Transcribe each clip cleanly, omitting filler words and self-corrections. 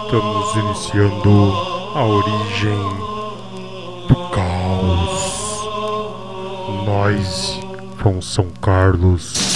Estamos iniciando a origem do caos. Nós, from São Carlos.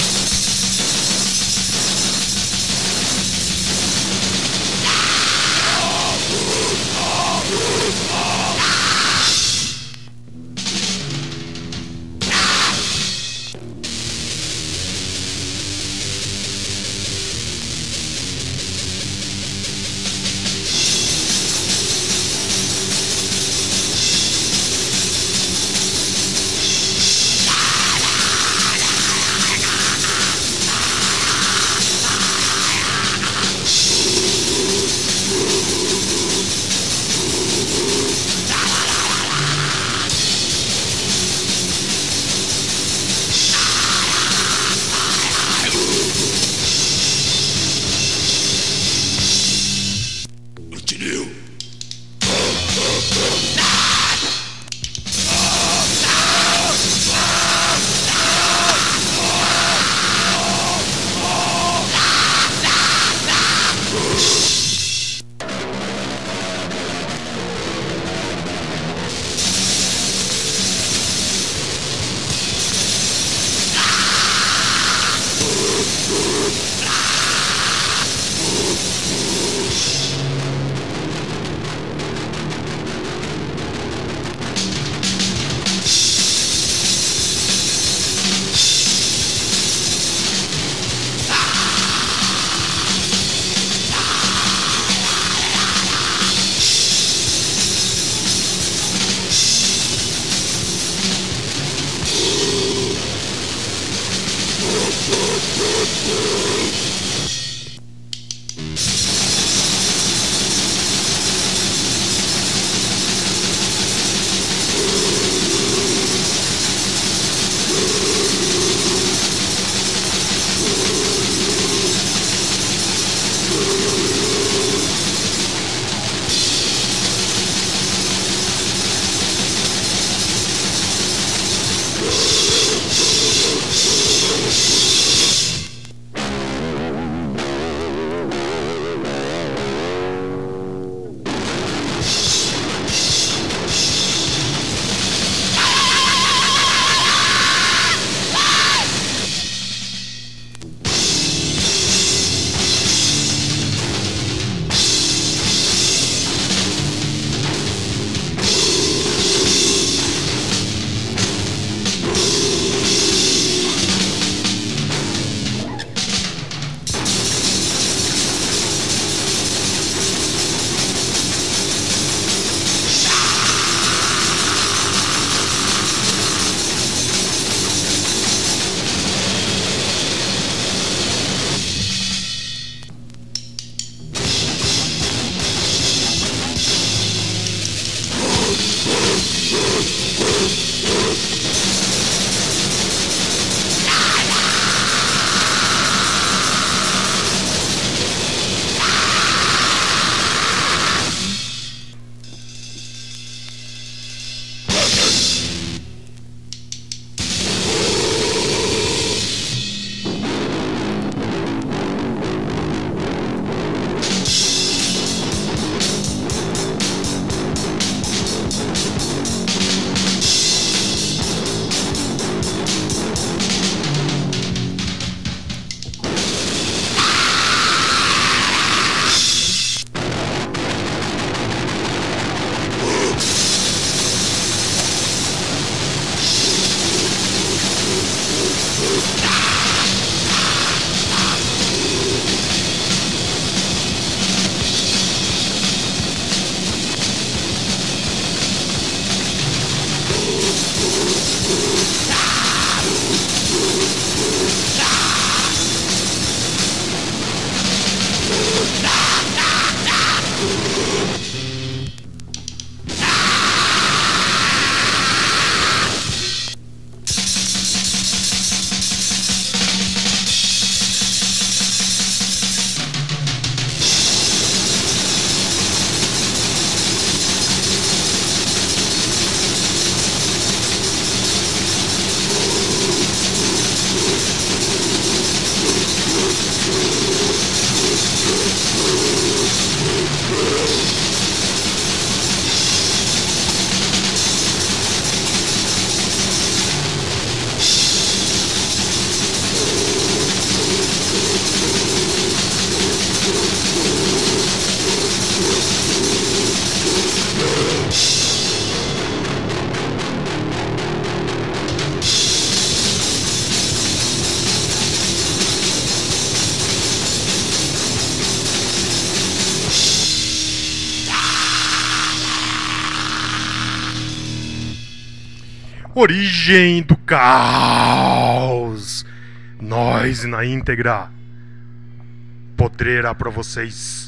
Origem do caos. Nós na íntegra. Podrerá pra vocês.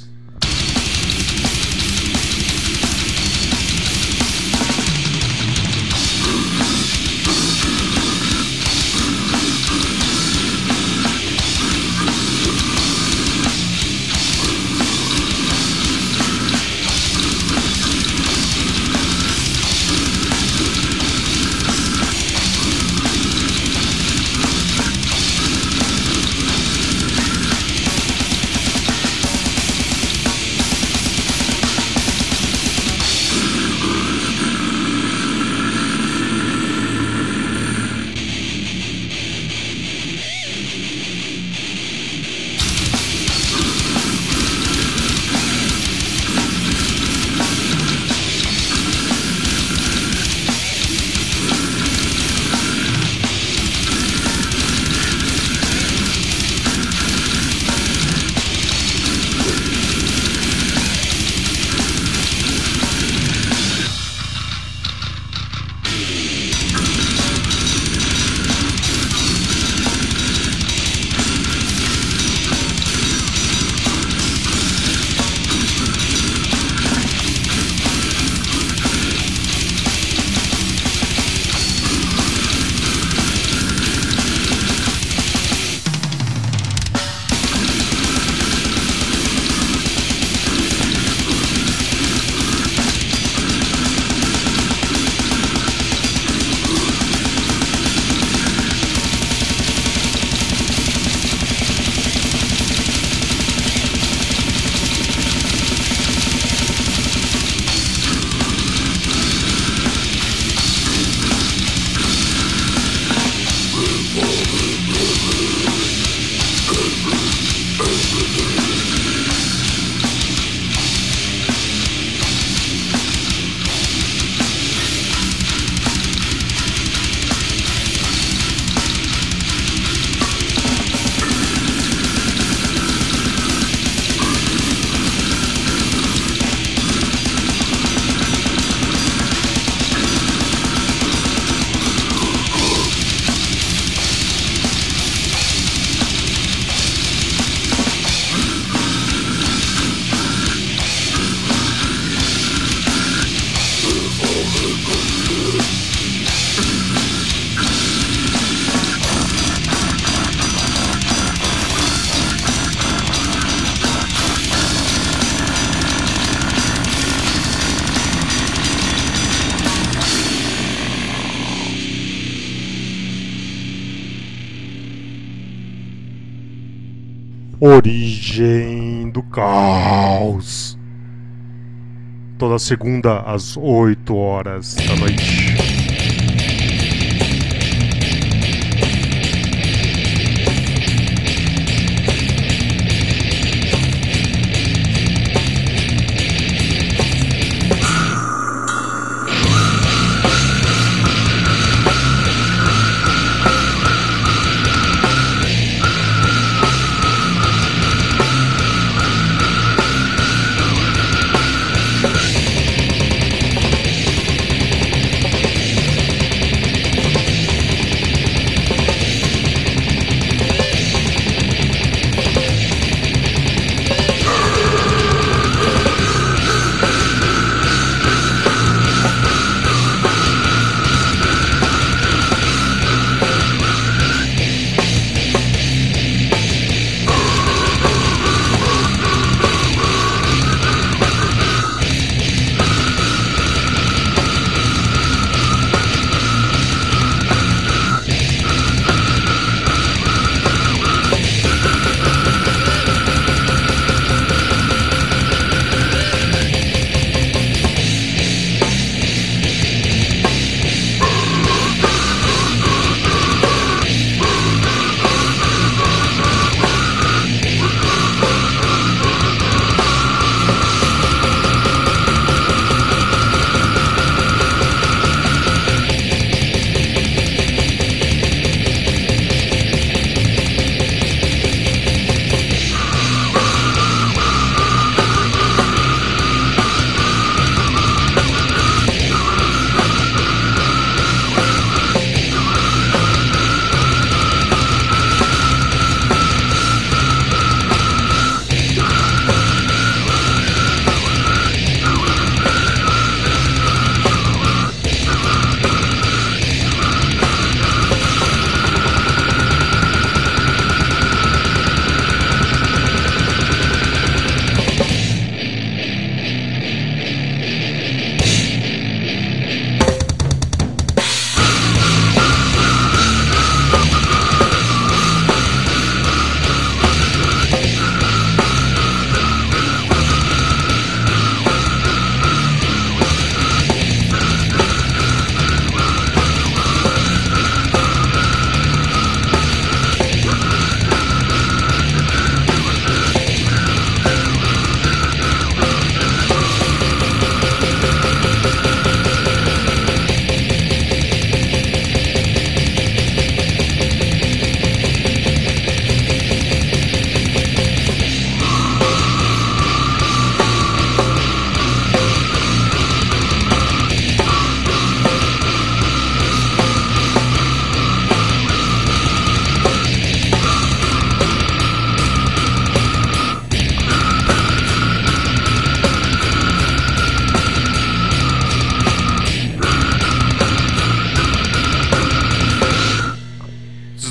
Origem do caos. Toda segunda às 8 horas da noite.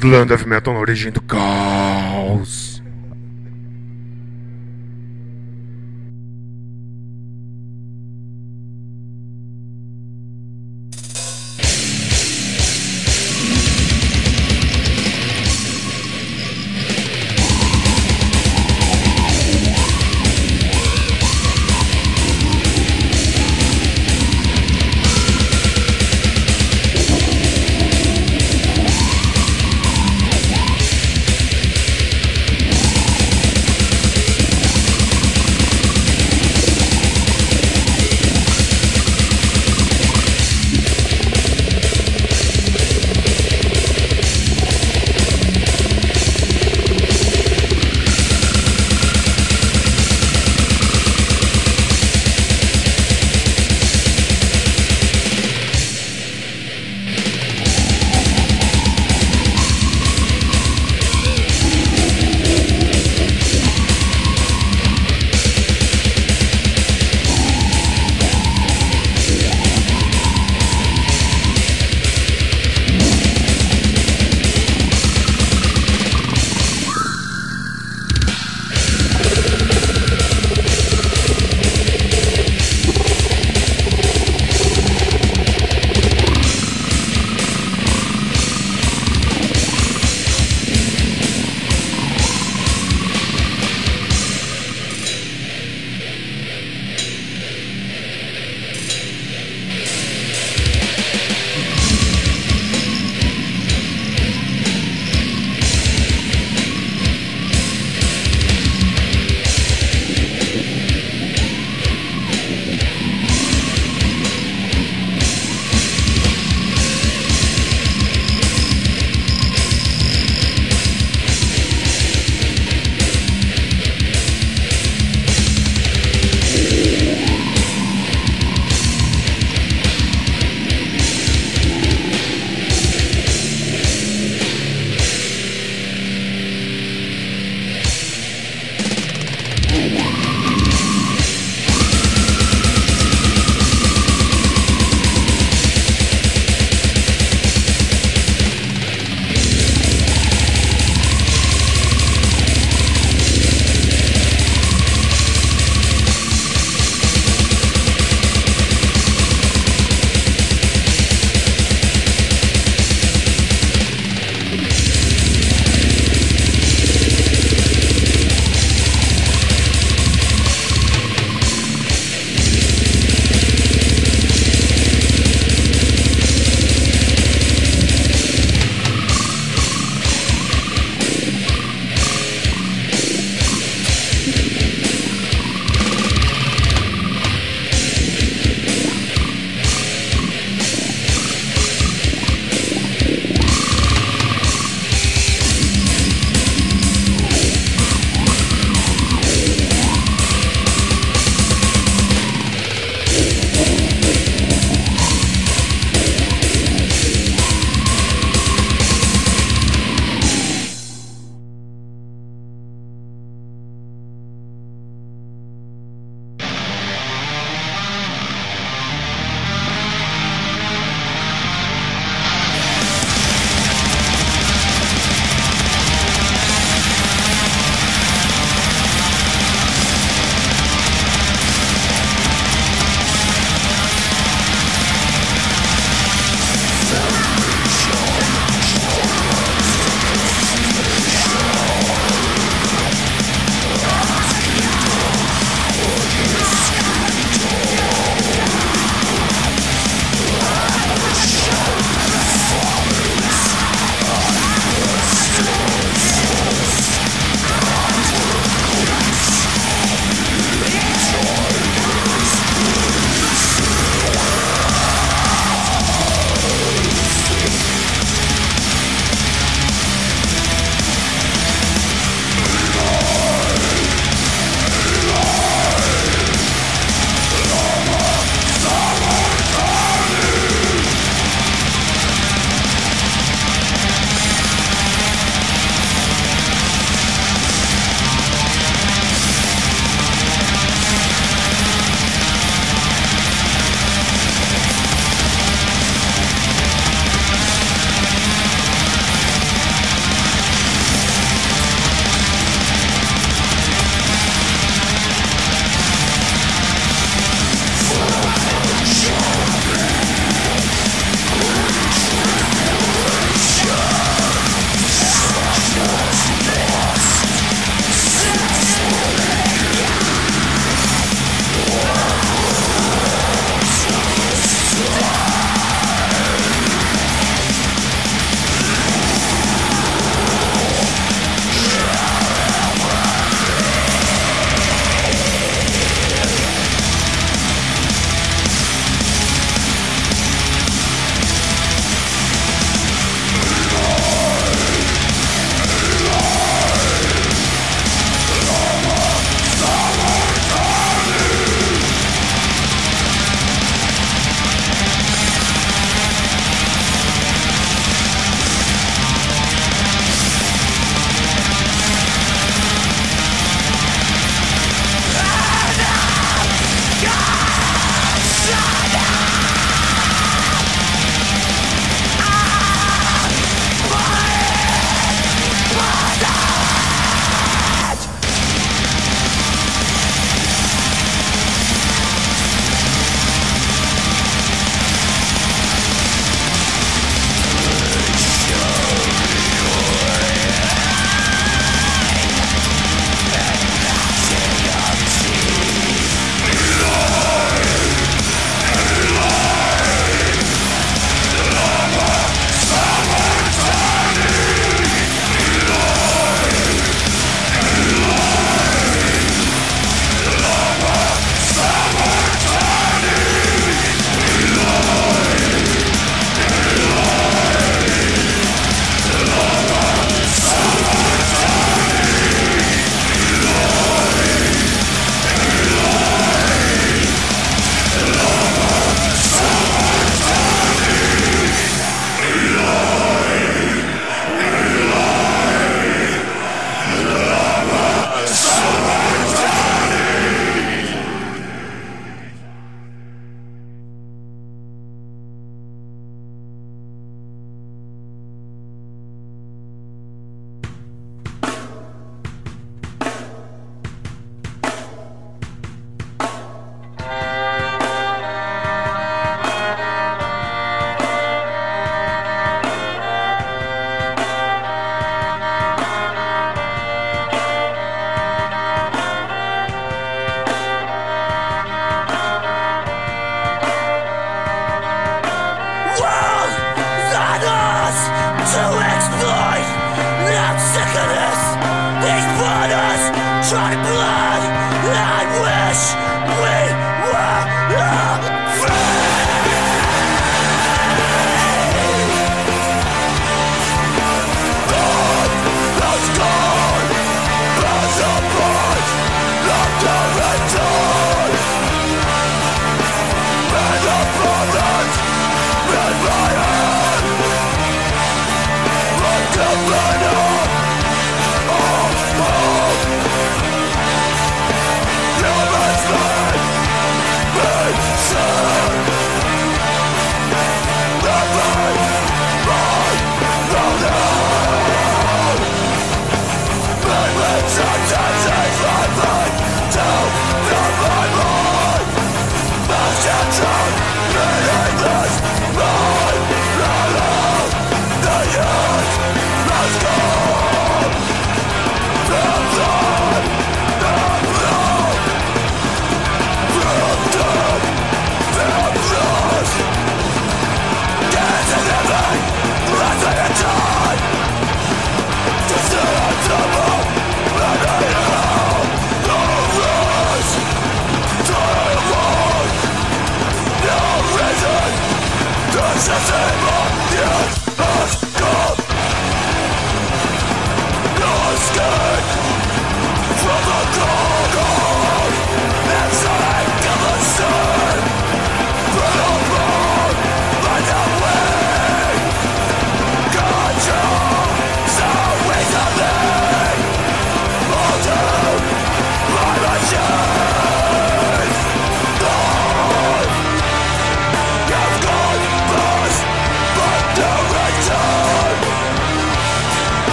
Slam Heavy Metal na origem do caos.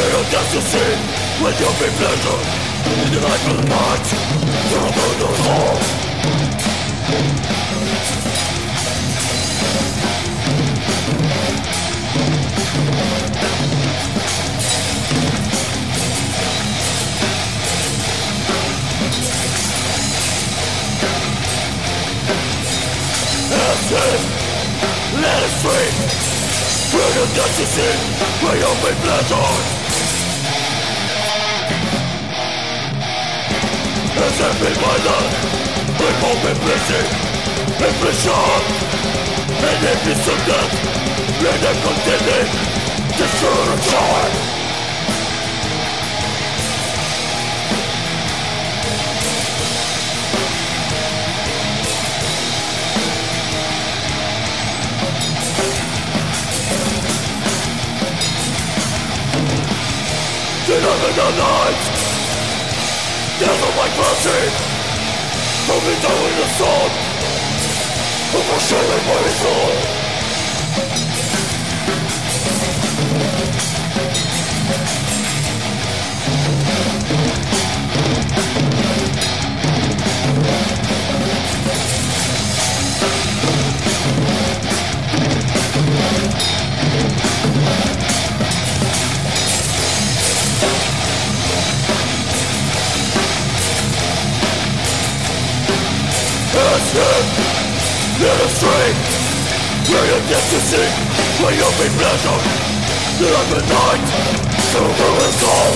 Real ecstasy when you be pleasure in the light of the night. You're on the hall. Let it stream. Real ecstasy when you be pleasure. As if in my life, with open blessing, inflation, and emptiness of death, and the contending, destruction. Tonight in the night, there's a white mercy, moving down in the sun, overshadowed by his soul. Let us drink, where you get to see, where you'll be pleasure. Live the night, to ruin soul.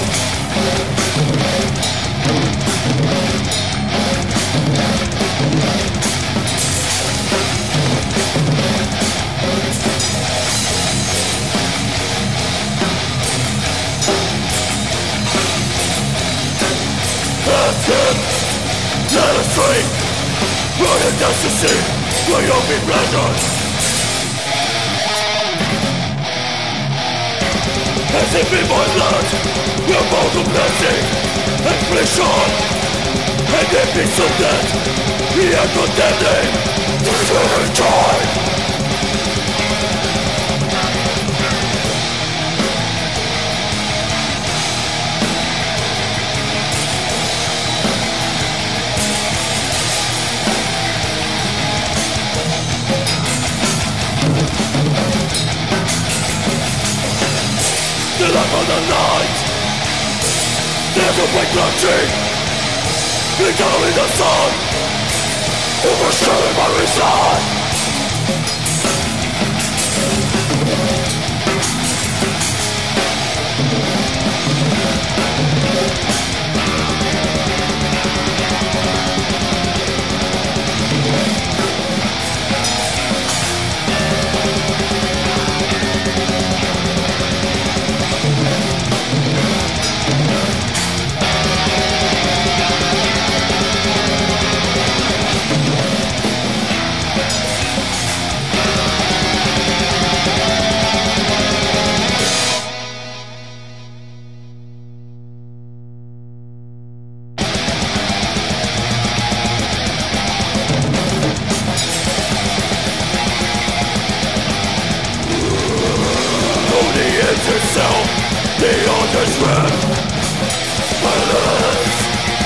That's it, let us drink. Where you get to see, where you'll be pleasure. As if in my blood, we're both a blessing, affliction, and the peace of death, we are condemning to eternal joy. The light of the night, there's a white bloodstream, eternal in the sun, overshadowed by his sun. Itself, the other's wrath, balance.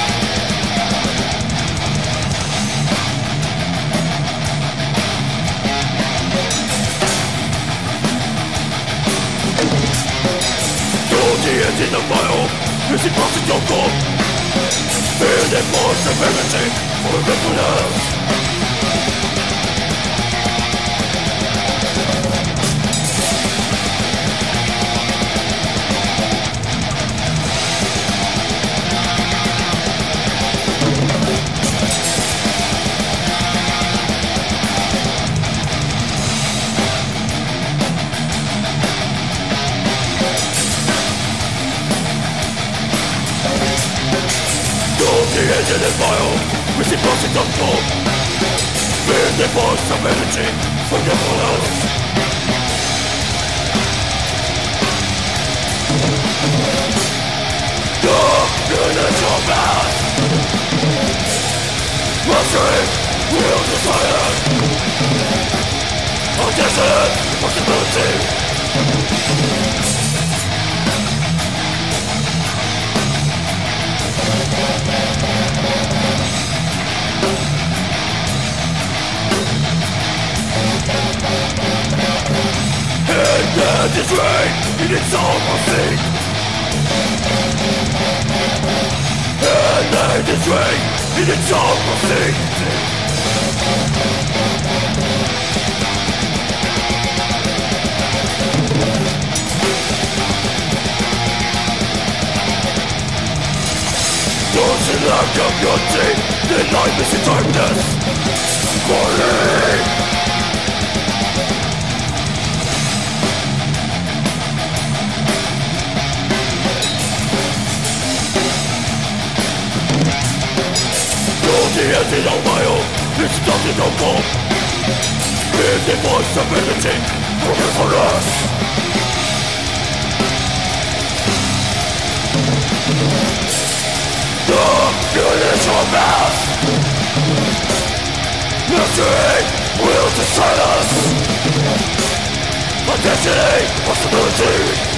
Though the end in the mile is impossible. Fear the force of everything for everyone the end in the vile, with the process of hope. Fear the force of energy, forgetfulness. Darkness of mass, mastering, will desire. A desolate possibility. it's almost and night is rain, and it's almost those in lack of your team, their life is in darkness. Morning. The ending of my own, it's nothing no more. Give the voice ability for us. The initial mass mystery will decide us. A destiny, possibility.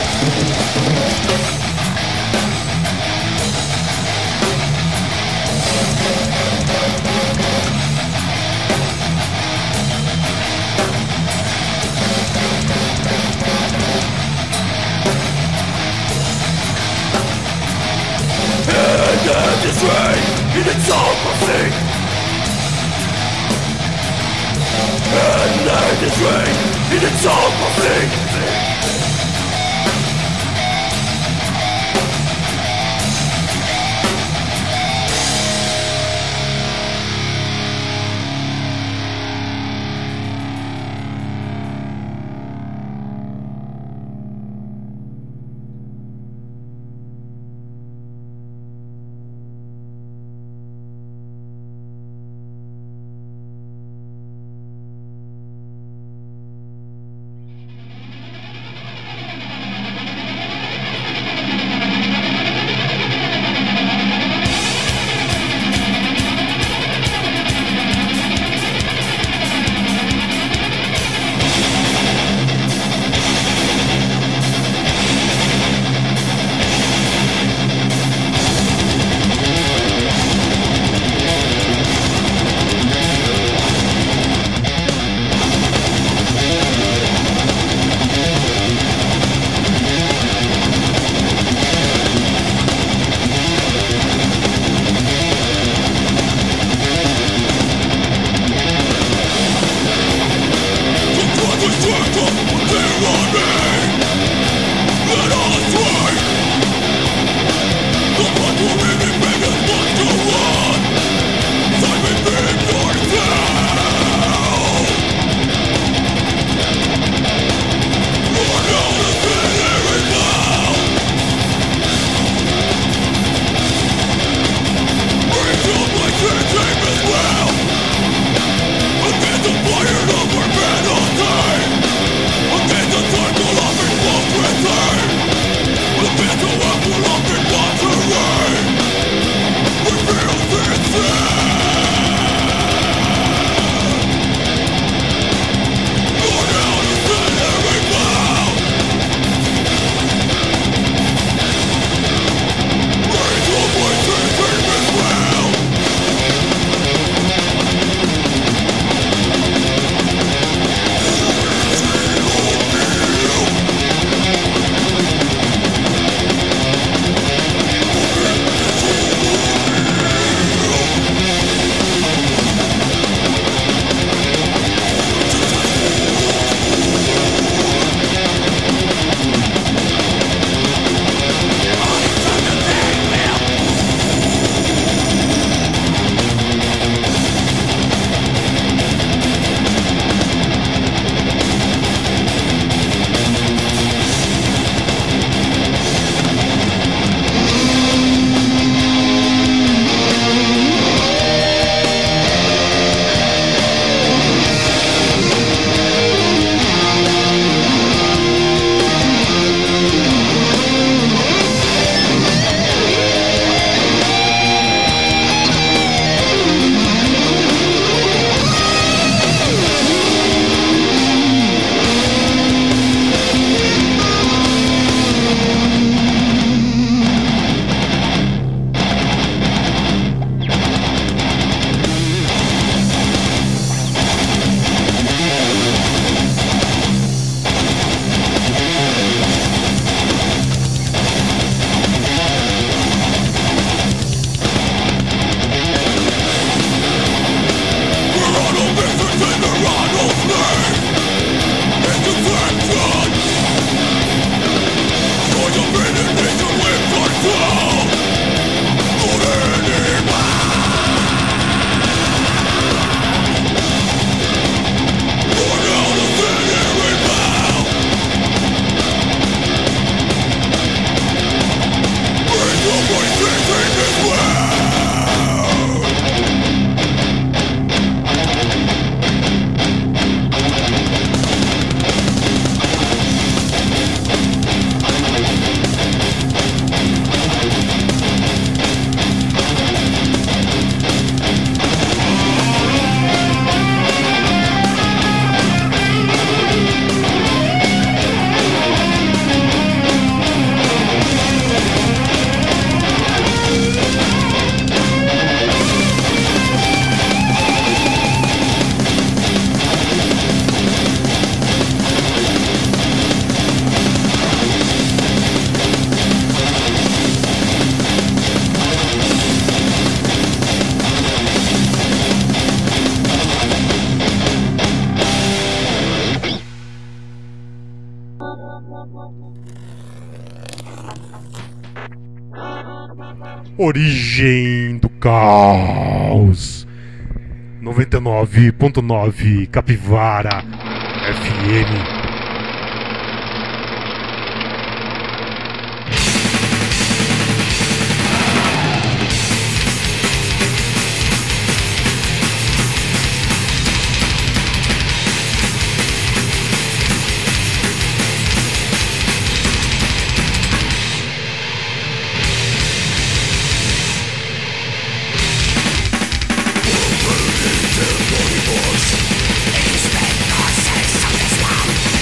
And it's rain, and it's almost and it's rain, and it's almost Origem do Caos. 99.9 Capivara FM. Expect the sense of this world.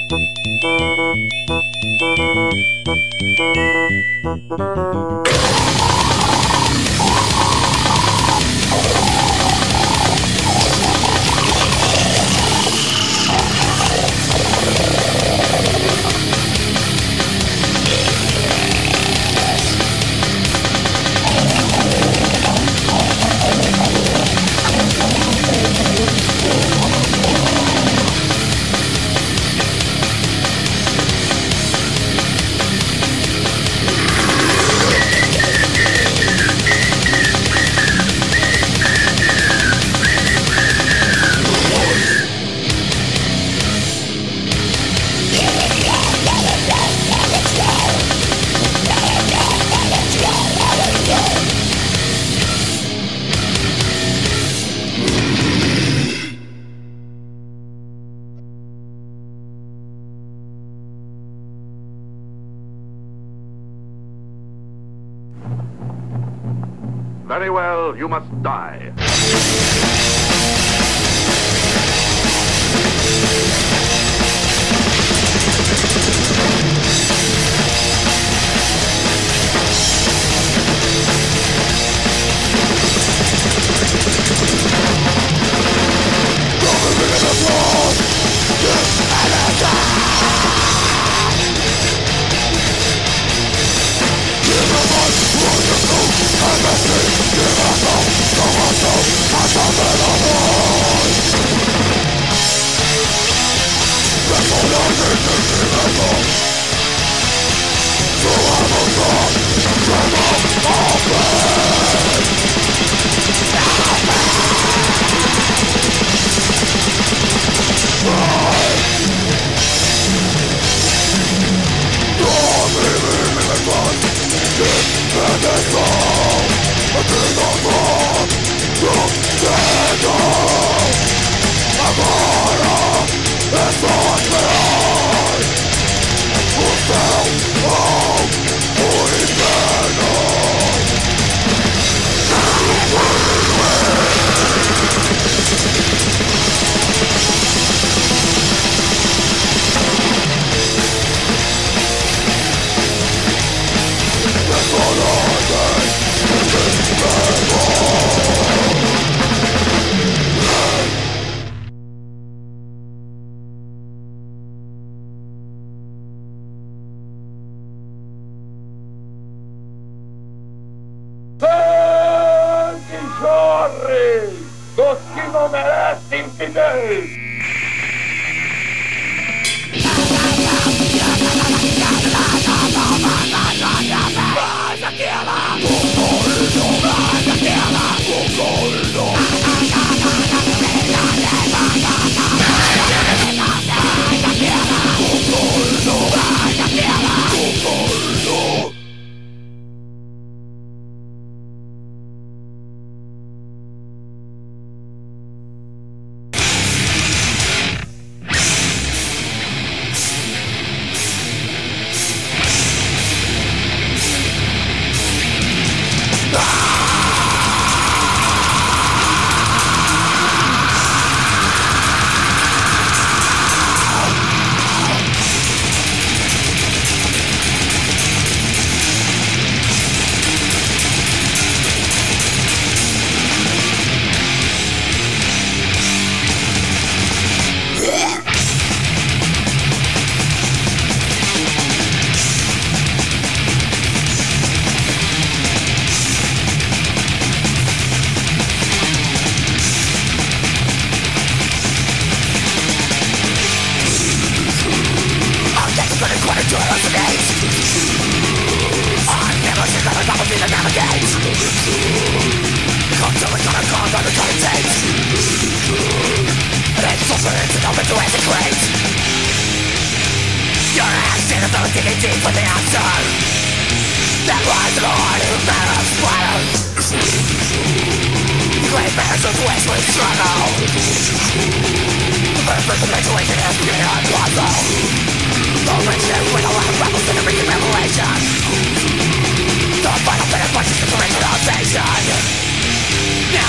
Very well, you must die.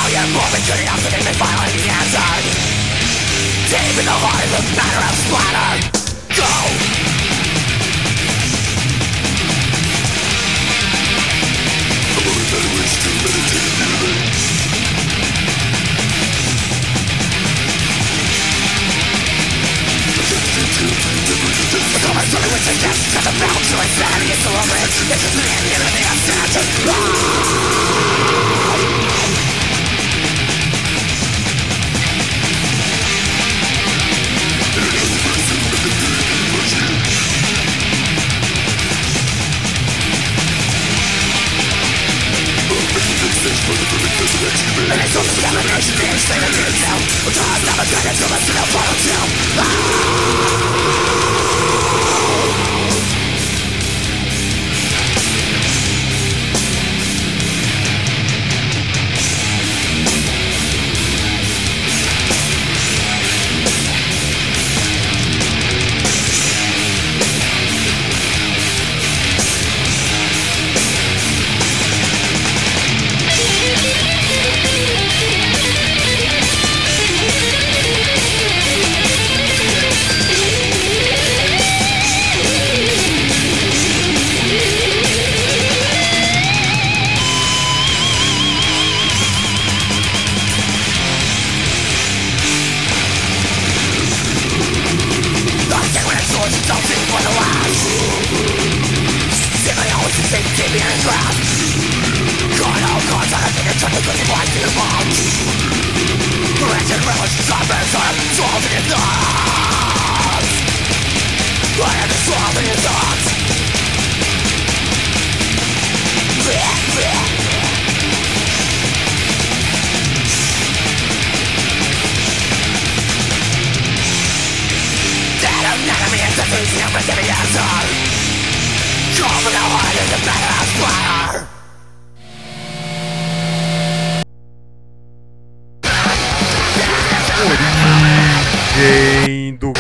Deep in the heart of the matter of splatter. Origem do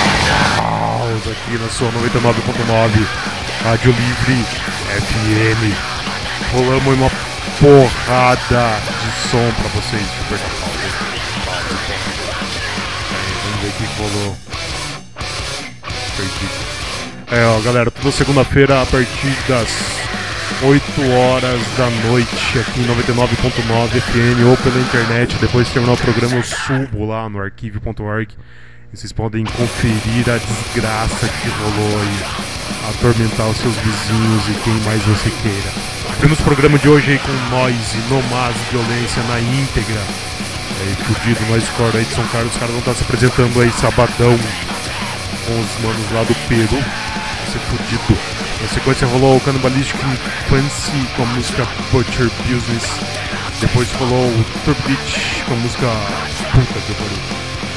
Caos, aqui na sua 99.9 Rádio Livre FM. Rolamos uma porrada de som pra vocês. Deixa eu apertar a pausa. Vamos ver o que rolou. Perdi. Ó, galera, toda segunda-feira a partir das 8 horas da noite, aqui em 99.9 FM ou pela internet. Depois de terminar o programa eu subo lá no arquivo.org e vocês podem conferir a desgraça que rolou aí, atormentar os seus vizinhos e quem mais você queira. Abrimos o programa de hoje aí com Noise, Nomaz, Violência na íntegra. Aí, fudido, Noisecore aí de São Carlos. Os caras vão estar se apresentando aí sabadão com os manos lá do Peru. Vai ser fudido. Na sequência rolou o Cannibalistic Infancy com a música Butcher Business. Depois rolou o Turbidge com a música puta que pariu,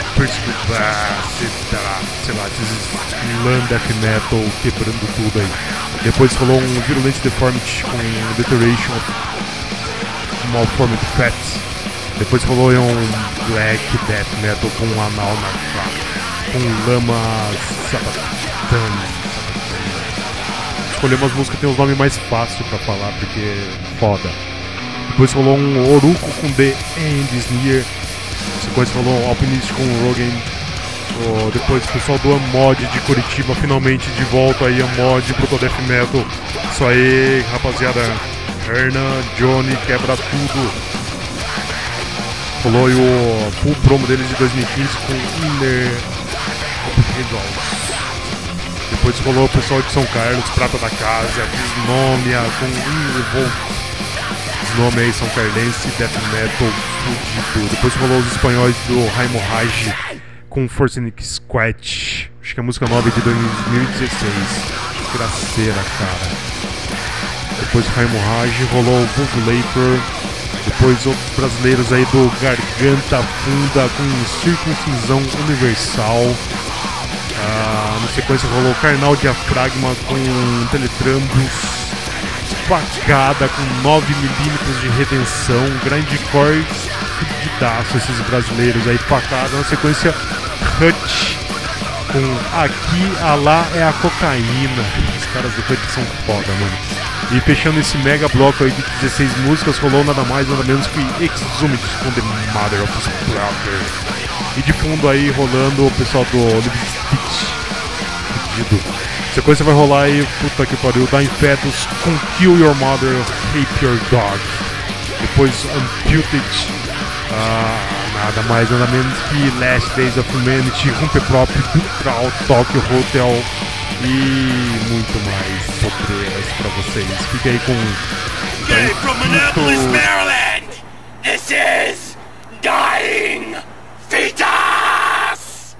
sei lá, esses glam death metal quebrando tudo aí. Depois rolou um Virulent Deformity com Deterioration of Malformed Fats. Depois rolou um Black Death Metal com Anal na faca, com Lama Sabatana. Escolher umas músicas que tem os nomes mais fáceis pra falar, porque é foda. Depois rolou um Oruko com The End Is Near. Depois rolou um Alpinist com Rogan. Depois o pessoal do Amod de Curitiba, finalmente de volta aí, Amod, Brutal Death Metal. Isso aí, rapaziada. Hernan, Johnny, quebra tudo. Rolou o full promo deles de 2015 com Inner Results. Depois rolou o pessoal de São Carlos, Prata da Casa, Desnomia com Revolt. Desnomia aí, São Carlense, Death Metal, fudido. Depois rolou os espanhóis do Raimo Rage com Forcenic Squat. Acho que é a música nova de 2016. Desgraceira, cara. Depois Raimo Rage, rolou o Vovulator. Depois outros brasileiros aí do Garganta Funda com Circuncisão Universal. Na sequência rolou Carnal Diafragma com Teletrambos, Facada com 9mm de redenção, Grindcore fudidaço esses brasileiros aí, Facada. Na sequência Hut com Aqui Alá é a Cocaína. Os caras do Hut são foda, mano. E fechando esse mega bloco aí de 16 músicas, rolou nada mais nada menos que Exhumed com The Mother of Splaughter. E de fundo aí rolando o pessoal do Live Speech fudido. Sequência vai rolar aí, puta que pariu, Dying Fetus com Kill Your Mother, Rape Your Dog. Depois Unputed, nada mais nada menos que Last Days of Humanity, Rumpe Próprio, Neutral, Tokyo Hotel e muito mais sofreras pra vocês. Fique aí com... Hey, from Minneapolis, Maryland, this is Dying Fetus!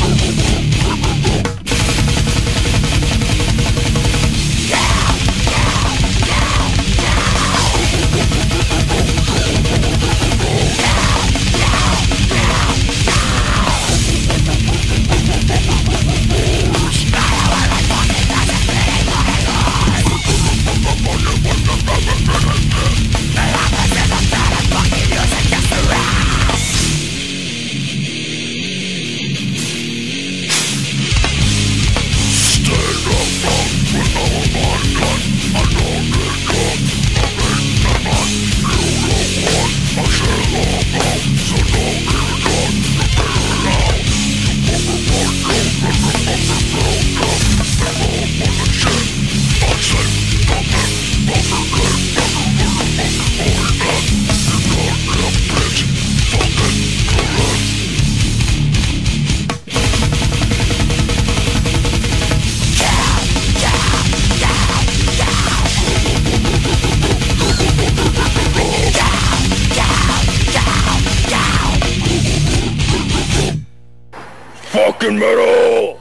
Fucking metal!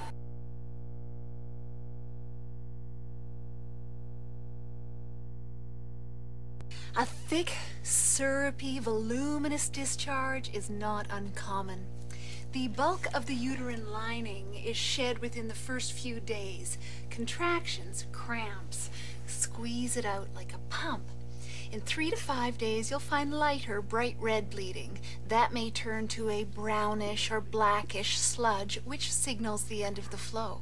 A thick, syrupy, voluminous discharge is not uncommon. The bulk of the uterine lining is shed within the first few days. Contractions, cramps, squeeze it out like a pump. In 3 to 5 days, you'll find lighter, bright red bleeding. That may turn to a brownish or blackish sludge, which signals the end of the flow.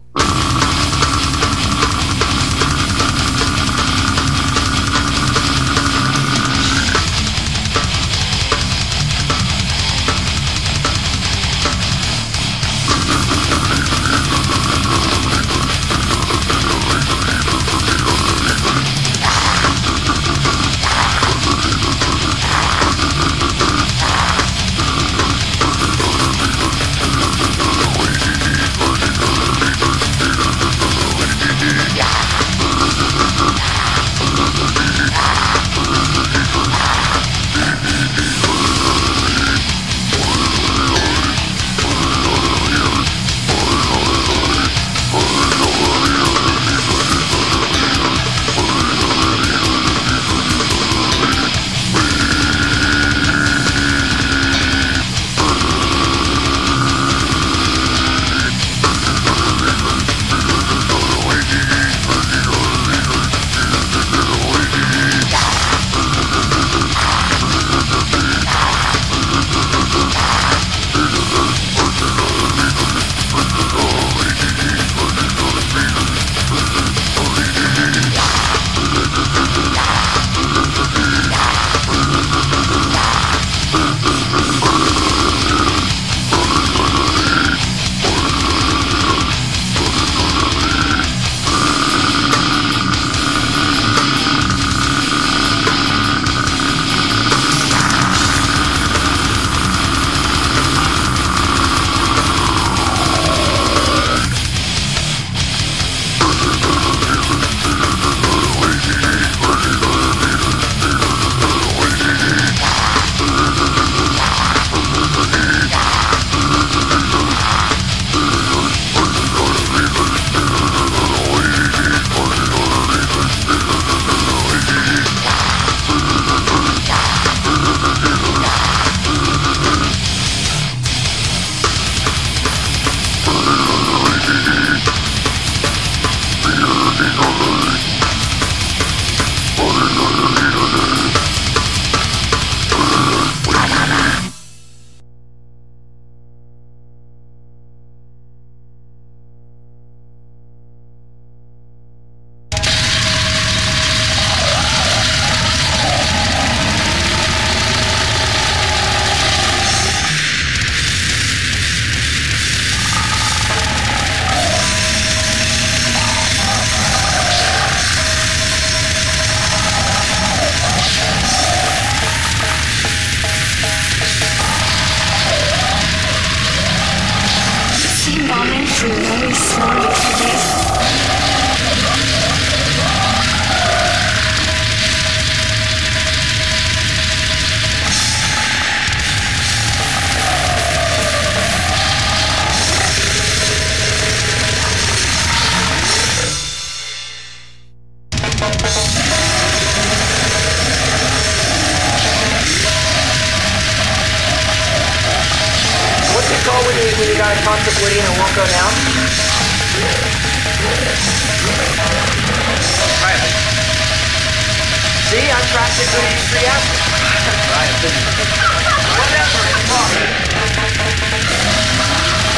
concept Woody and it won't go down? Try it. See, I'm practically reacting. Try it. Whatever, it's fine.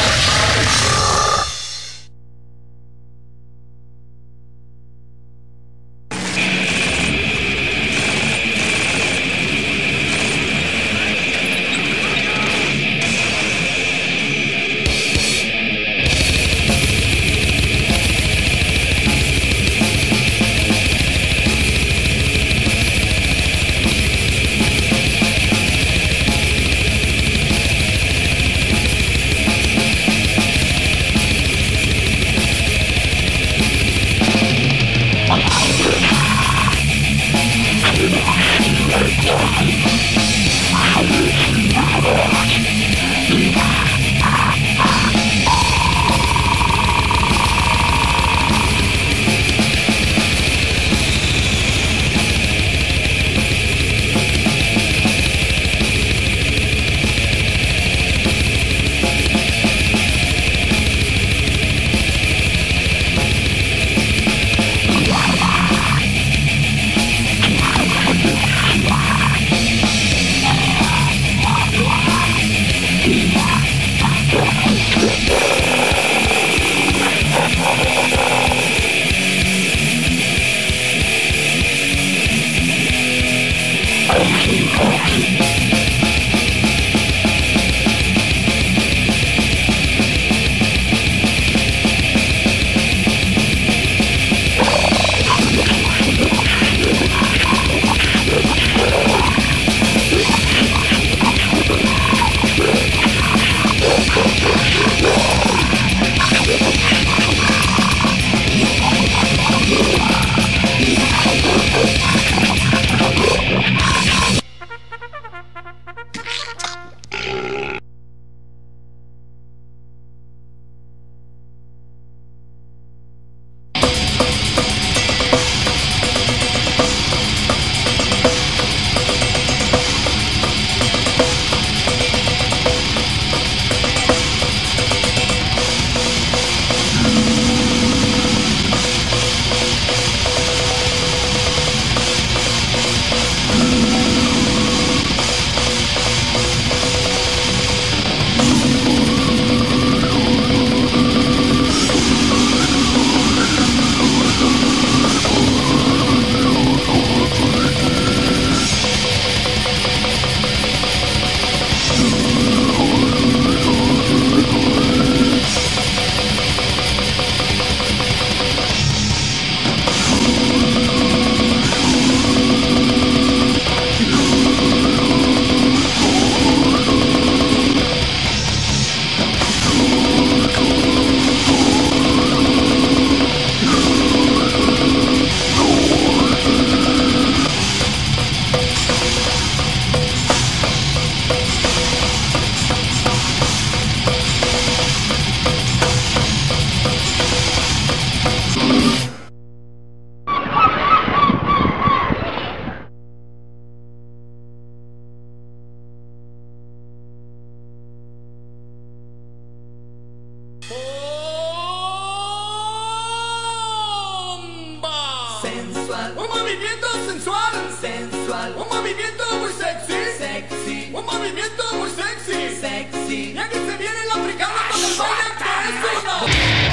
Sensual, un movimiento sensual, sensual, un movimiento muy sexy, sexy, un movimiento muy sexy, sexy. Ya que se viene el africano con el baile que es uno.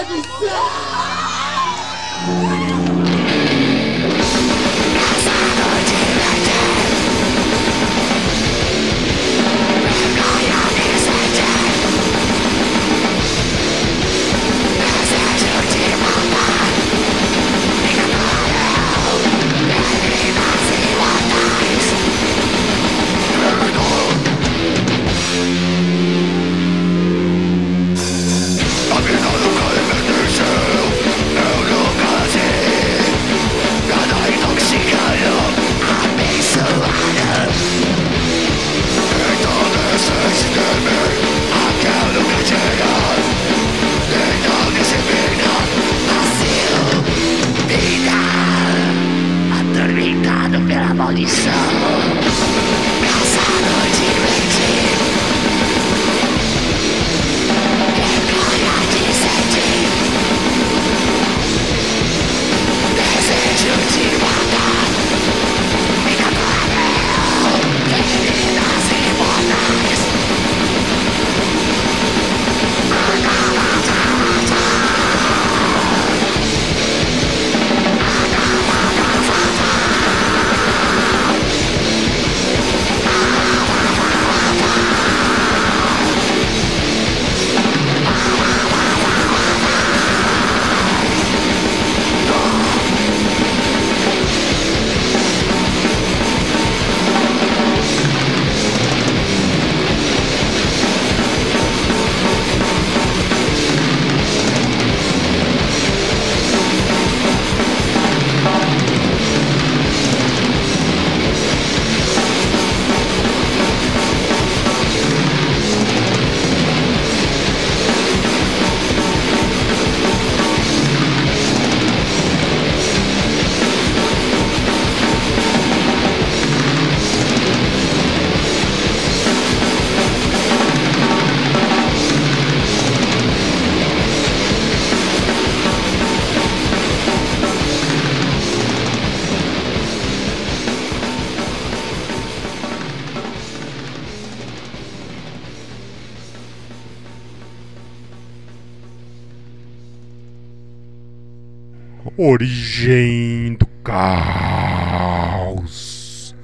Origem do caos.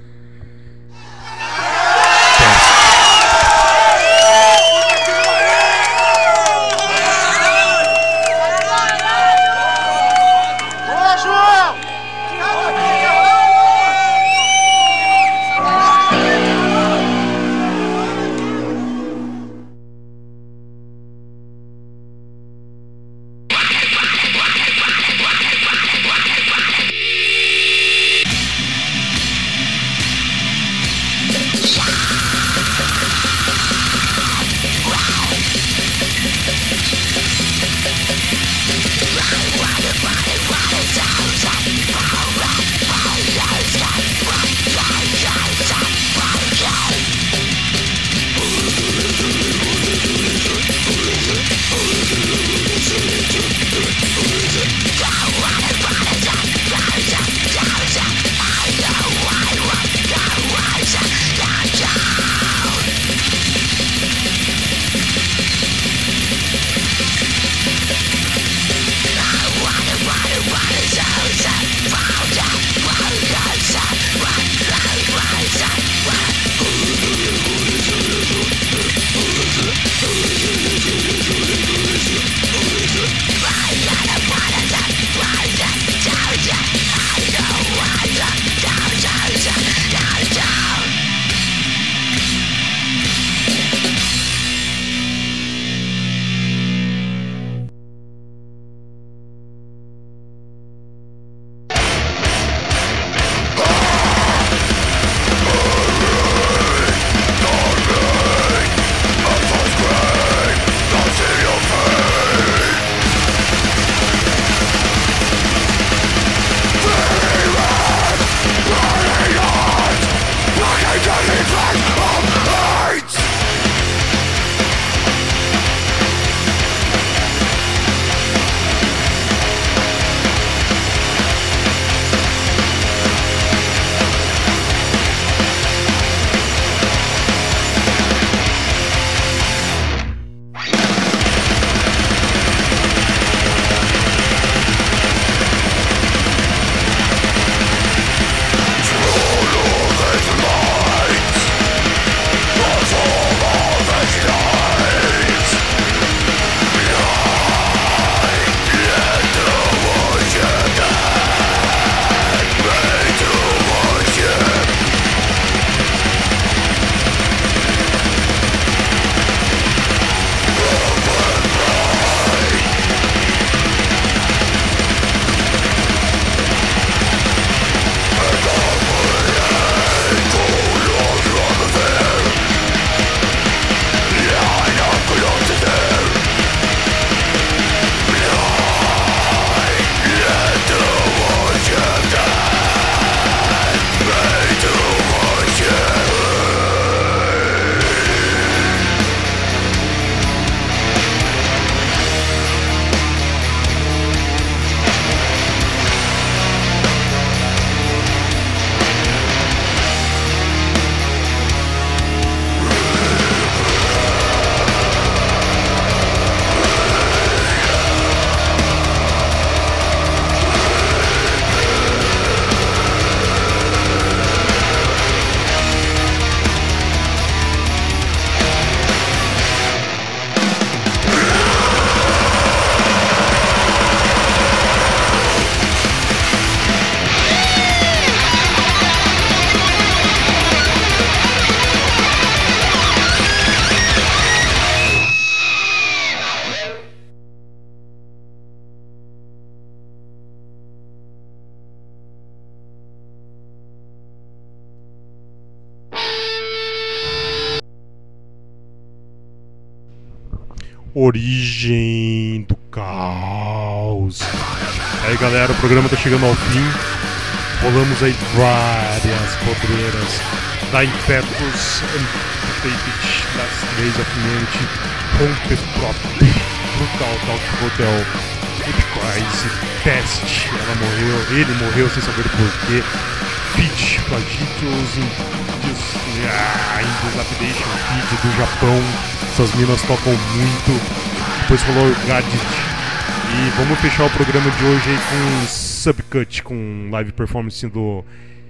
Origem do Caos. Aí galera, o programa tá chegando ao fim. Rolamos aí várias podreiras da Infectus, Amputated, das Trays of Humanity, Haunted Prop, Brutal Talk Hotel, Crisis, Pest, ela morreu, ele morreu sem saber porquê, Feed, Flagitos, Dilapidation, Feed do Japão, essas minas tocam muito, depois rolou o Gadget, e vamos fechar o programa de hoje aí com Subcut, com live performance do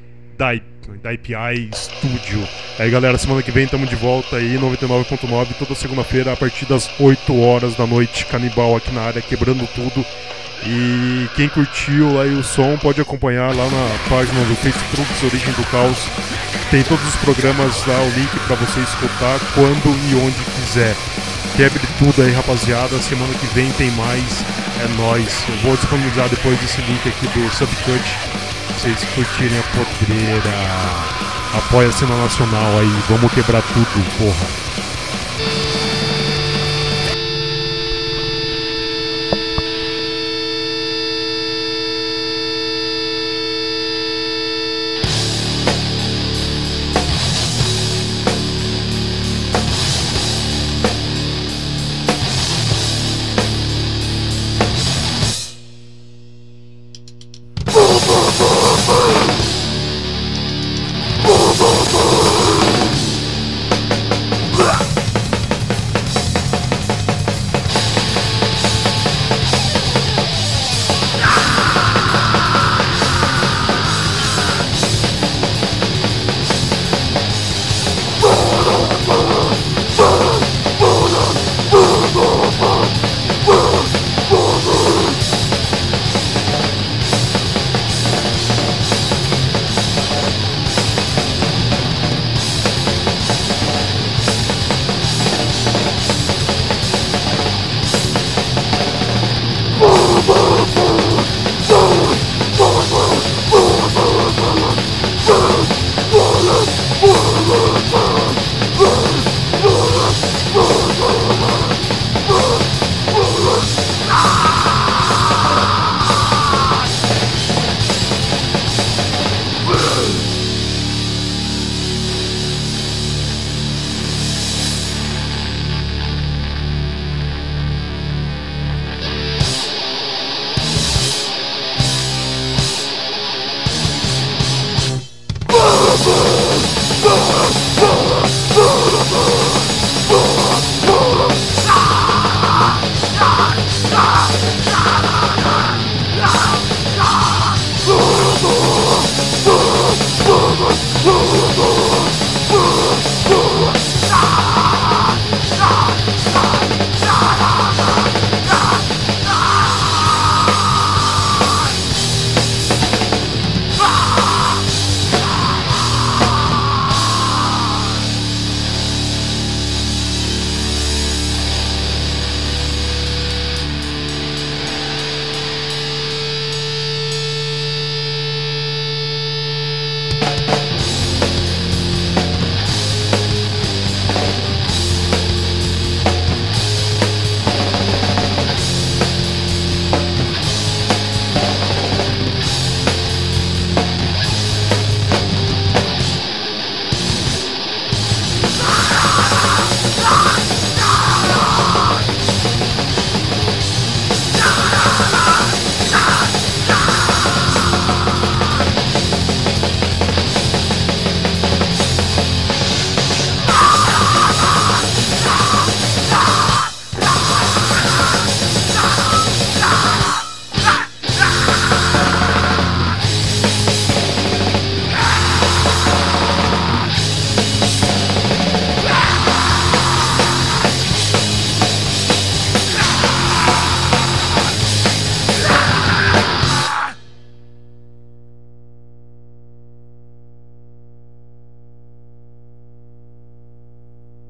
DIPI Studio. Aí galera, semana que vem tamo de volta aí, 99.9, toda segunda-feira a partir das 8 horas da noite, Canibal aqui na área, quebrando tudo. E quem curtiu aí o som pode acompanhar lá na página do Facebook Origem do Caos. Tem todos os programas lá, o link pra você escutar quando e onde quiser. Quebre tudo aí, rapaziada. Semana que vem tem mais. É nóis. Eu vou disponibilizar depois esse link aqui do Subcut. Vocês curtirem a podreira. Apoia a cena nacional aí. Vamos quebrar tudo, porra.